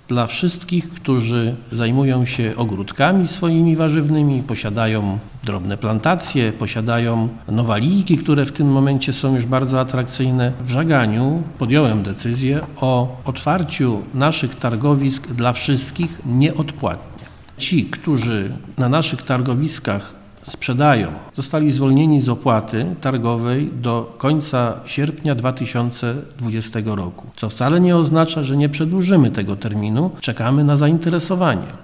dla wszystkich, którzy zajmują się ogródkami swoimi warzywnymi, posiadają drobne plantacje, posiadają nowalijki, które w tym momencie są już bardzo atrakcyjne. W Żaganiu podjąłem decyzję o otwarciu naszych targowisk dla wszystkich nieodpłatnie. Ci, którzy na naszych targowiskach sprzedają, zostali zwolnieni z opłaty targowej do końca sierpnia 2020 roku, co wcale nie oznacza, że nie przedłużymy tego terminu. Czekamy na zainteresowanie.